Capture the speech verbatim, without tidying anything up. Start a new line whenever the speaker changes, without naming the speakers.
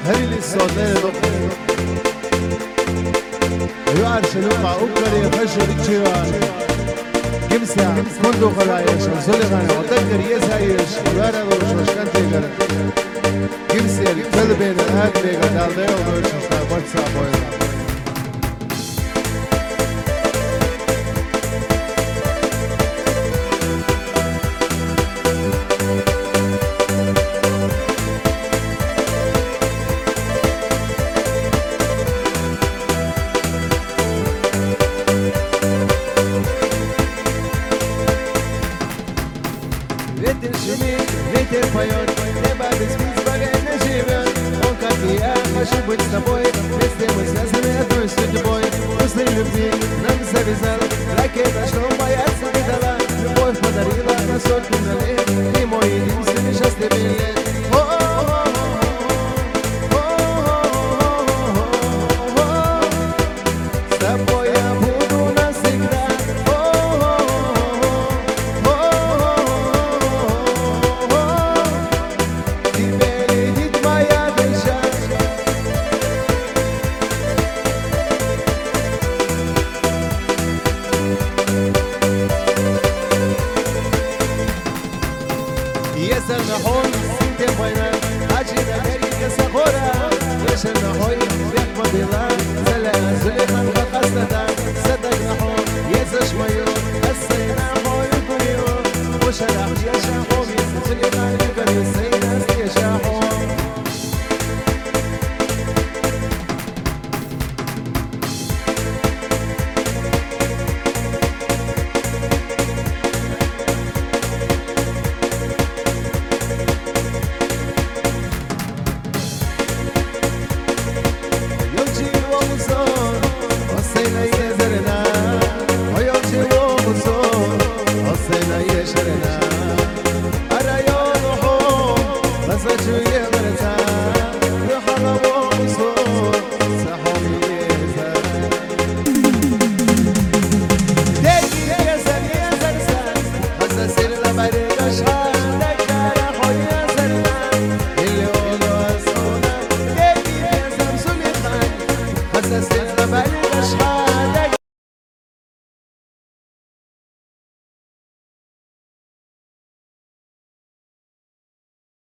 هذه اللي السوداء ايوه عرشلو مع اوكري خشر تشيوان جمسا كندو خلايش زلغان وتذكر يسايش وارا وش كانتي غير جمسا الكل بين الهاد بيغا دالده وش واتساب Veter şemik, veter payon, ne bades biz bagay ne живем. Он как и я, хочу быть с тобой, вместе мы связаны одной судьбой. После любви нам завязал ракета, что бояться не дала. Любовь подарила на сотню на лет, и мой единственный счастливый лет. С тобой я буду навсегда. يسرحون سنتين بينات عجينا غريب يسخورا يشرحون بيحمد الله سلا زليخان غقصدا صدق نحون يسش ميون السينا حول القيون وشرح يشاحون زليخان يقر السينا يشاحون Let's